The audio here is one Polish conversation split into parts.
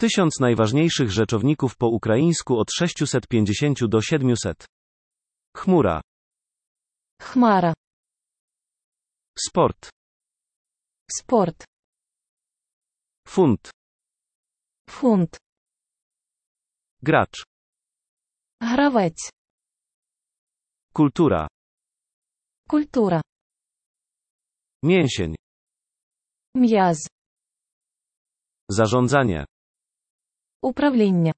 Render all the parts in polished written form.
1000 najważniejszych rzeczowników po ukraińsku od 650 do 700. Chmura. Хмара. Sport. Спорт. Funt. Фунт. Gracz. Гравець. Kultura. Культура. Mięsień. М'яз. Zarządzanie. Управління.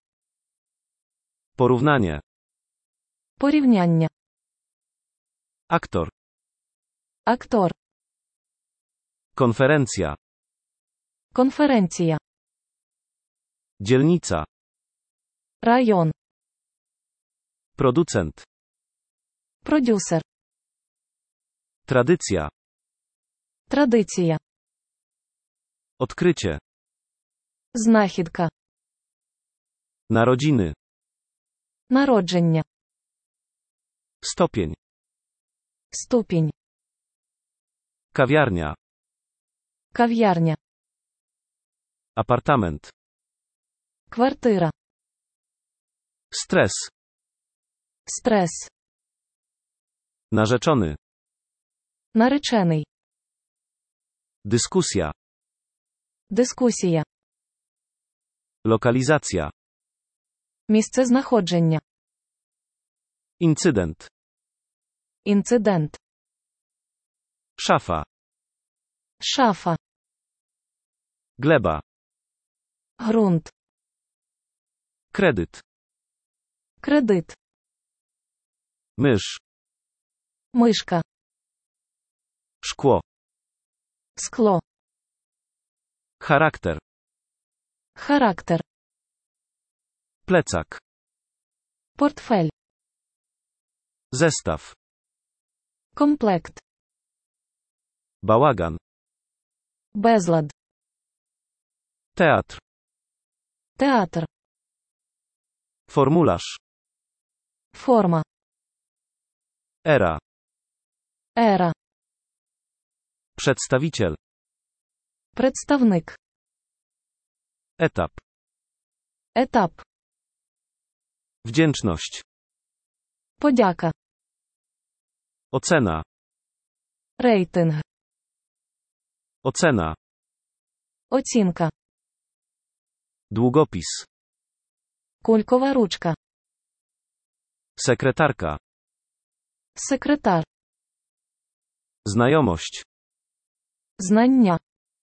Porównanie. Порівняння. Aktor. Актор. Konferencja. Конференція. Dzielnica. Район. Producent. Продюсер. Tradycja. Традиція. Odkrycie. Знахідка. Narodziny. Народження. Stopień. Ступінь. Kawiarnia. Кав'ярня. Apartament. Квартира. Stres. Стрес. Narzeczony. Наречений. Dyskusja. Дискусія. Lokalizacja. Місцезнаходження. Incydent. Інцидент. Szafa. Шафа. Gleba. Ґрунт. Kredyt. Кредит. Mysz. Мишка. Szkło. Скло. Charakter. Характер. Plecak. Портфель. Zestaw. Комплект. Bałagan. Безлад. Teatr. Театр. Formularz. Форма. Era. Ера. Przedstawiciel. Представник. Etap. Етап. Wdzięczność. Подяка. Ocena. Рейтинг. Ocena. Оцінка. Długopis. Кулькова ручка. Sekretarka. Секретар. Znajomość. Знання.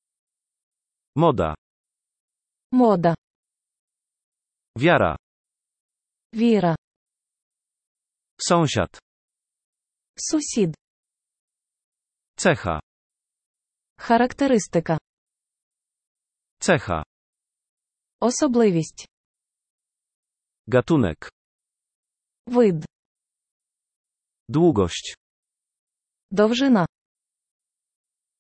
Moda. Мода. Wiara. Віра. Sąsiad. Сусід. Cecha. Характеристика. Cecha. Особливість. Gatunek. Вид. Długość. Довжина.